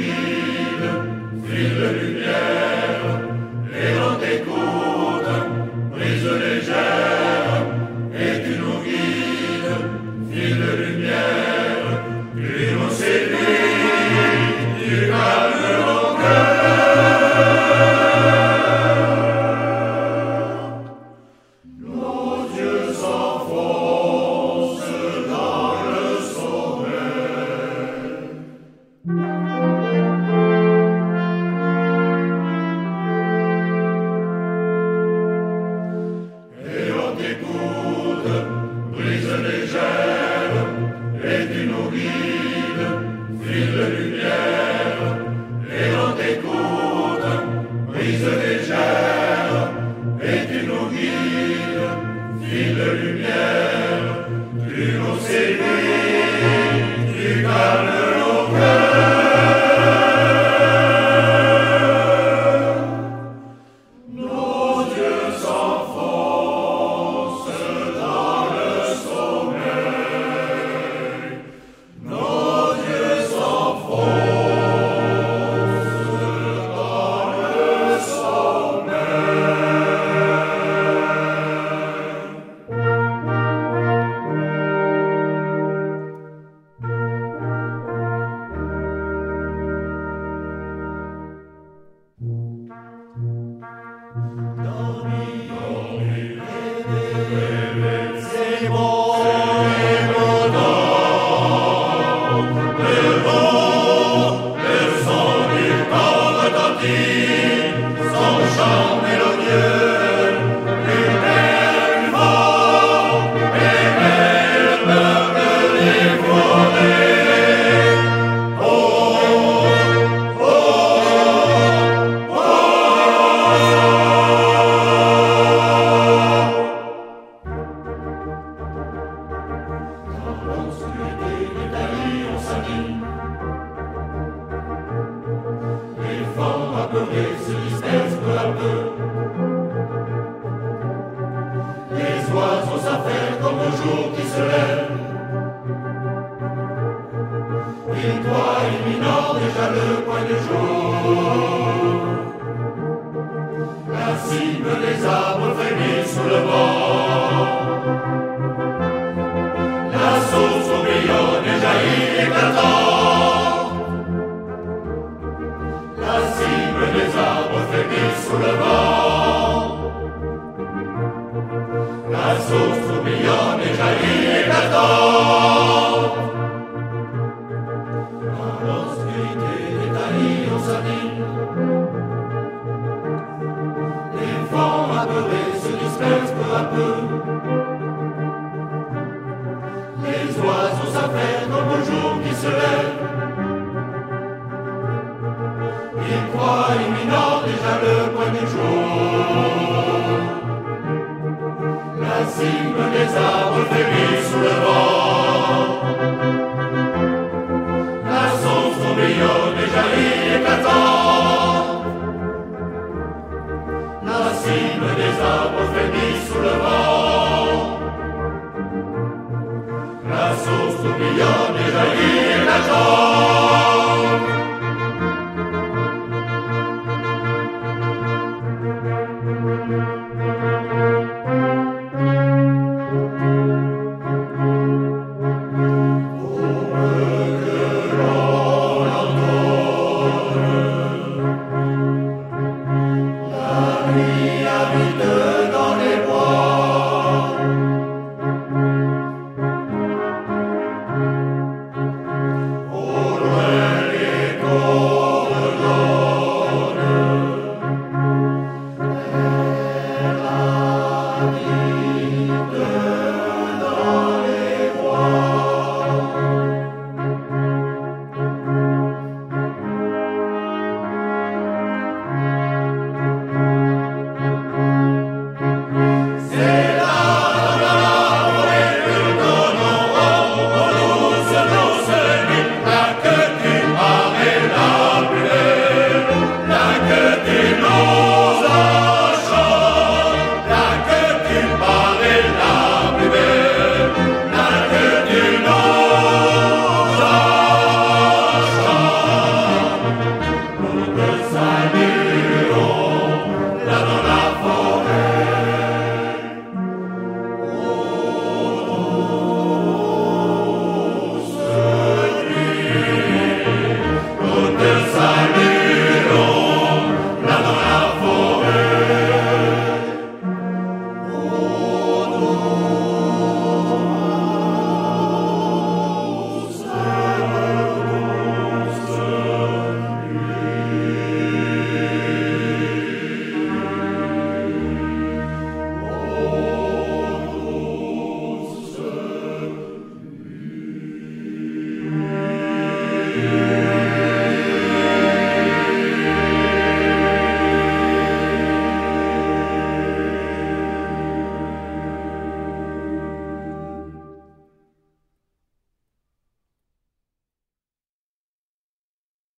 guide, file de lumière, et l'on t'écoute, brise légère, et tu nous guides, file de lumière, tu nous séduis, tu calmes nos cœurs. Nos yeux s'enfoncent dans le sommeil. Et on t'écoute, brise légère, et tu nous guides, file de lumière. Et on t'écoute, brise légère, et tu nous guides, file de lumière. Tu nous séduis, tu calmes nos cœurs. Nos yeux s'enfoncent dans le sommeil. Nos yeux s'enfoncent dans le sommeil. C'est bon, le vent, le son du corps retentit, son chant mélodieux, plus clair, plus fort, et belle peur de l'effondrer. Oh, oh, oh, oh. Dans l'obscurité d'Italie, on s'anime. Les formes apeurées se dispersent peu à peu. Les oiseaux s'affairent comme le jour qui se lève. Une toit imminent, déjà le point du jour. La cime des arbres frémit sous le vent. La source tourbillonne et jaillit éclatante. La cime des arbres frémit sous le vent. La source tourbillonne et jaillit éclatante. Dans l'obscurité d'Italie, on s'anime. Les vents apeurés se dispersent peu à peu. Les oiseaux s'affairent comme le jour qui se lève. Ils croient imminent déjà le point du jour. La cime des arbres frémit sous le vent. La source tourbillonne et jaillit éclatante. La cime des arbres frémit sous le vent. La source tourbillonne et jaillit éclatante.